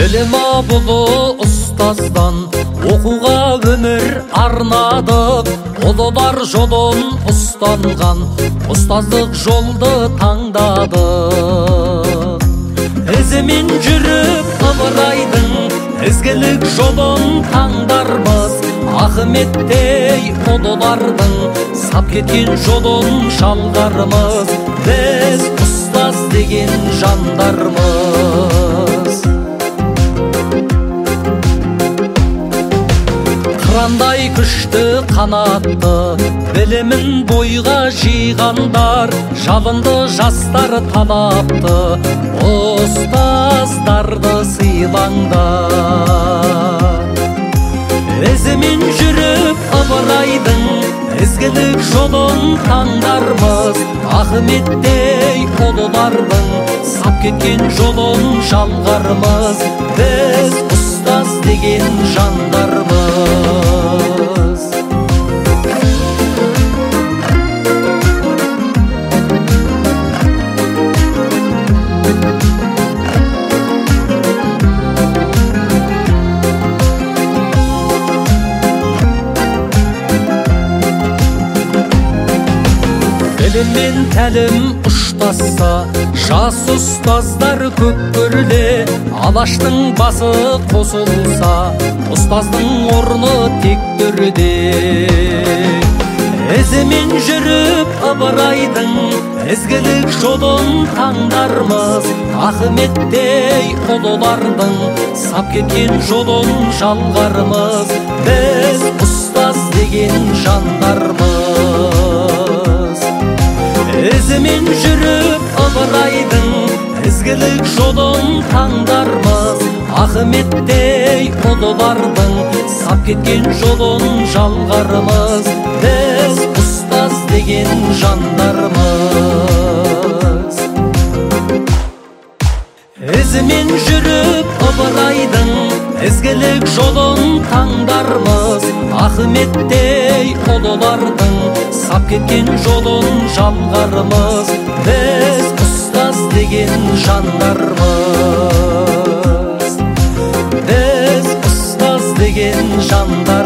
білім абылы ұстаздан оқуға өмір арнадық. Ұлылар жолын ұстанған ұстаздық жолды таңдадық. Ізімен жүріп ыбырайдың ізгілік жолын таңдармыз. Ахметтей ұлылардың сап кеткен жолын жалғармыз. Біз ұстаз деген жандармыз. Қырандай күшті қанатты білімін бойға жиғандар, жалынды жастар талапты ұстаздарды сыйлаңдар. Ізімен жүріп ыбырайдың ізгілік жолын таңдармыз. Ахметтей ұлылардың сап кеткен жолын жалғармыз. Біз ұстаз деген жандармыз. Білім мен тәлім ұштасса, жас ұстаздар көп көріле. Алаштың басы қосылса, ұстаздың орны тек төрде. Ізімен жүріп ыбырайдың ізгілік жолын таңдармыз. Ахметтей ұлылардың сап кеткен жолын жалғармыз. Біз ұстаз деген жандармыз. Ізімен жүріп ыбырайдың ізгілік жолын таңдармыз. Ахметтей ұлылардың сап кеткен жолын жалғармыз. Біз ұстаз деген жандармыз. Ізімен жүріп ыбырайдың ізгілік жолын таңдармыз. Ахметтей ұлылардың сап кеткен жолын жалғармыз. Біз ұстаз деген жандармыз. Біз ұстаз деген жандармыз.